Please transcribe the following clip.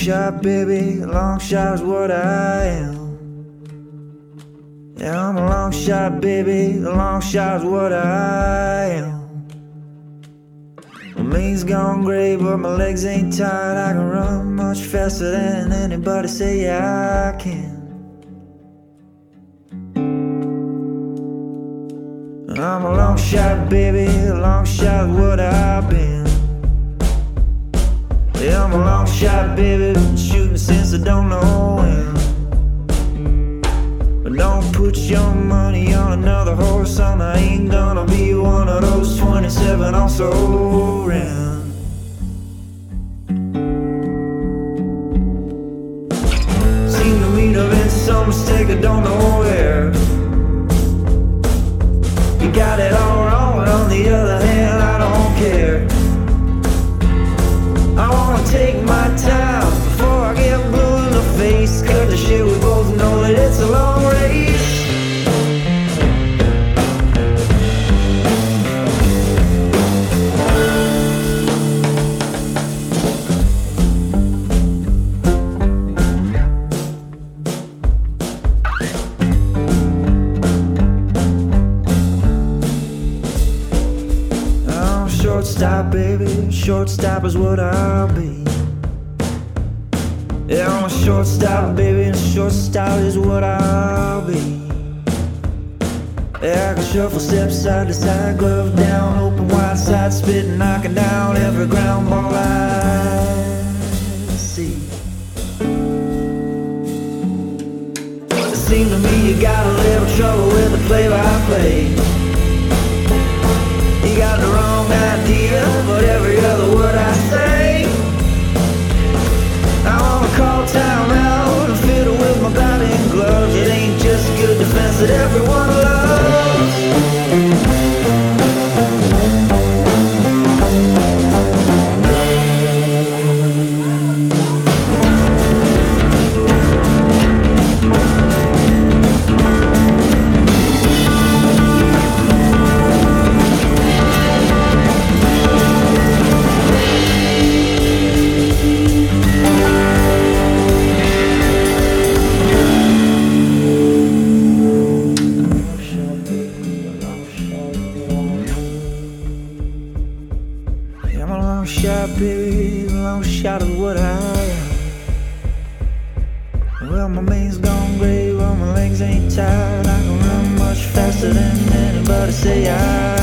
shot, baby, a long shot is what I am. Yeah, I'm a long shot, baby, a long shot is what I am. My main's gone gray, but my legs ain't tired. I can run much faster than anybody say I can. I'm a long shot, baby, a long shot is what I've been. Yeah, I'm a long shot, baby, been shooting since I don't know when. But don't put your money on another horse, and I ain't gonna be one of those 27 also ran. Seem to me to have been some mistake, I don't know where. You got it all wrong, but on the other hand, I don't care. I wanna take my time before I get blue in the face, cut the shit, we both know that it's a long race. I'm a shortstop, baby, shortstop is what I'll be. Yeah, I'm a shortstop, baby, and shortstop is what I'll be. Yeah, I can shuffle steps side to side, glove down, open wide side, spit and knocking down every ground ball I see. It seems to me you got a little trouble with the play-by-play. You got the wrong idea, but every other word I say, I wanna call time out and fiddle with my batting gloves. It ain't just good defense that everyone loves. I'm a long shot, baby, a long shot of what I am. Well, my main's gone gray, well, my legs ain't tired. I can run much faster than anybody say I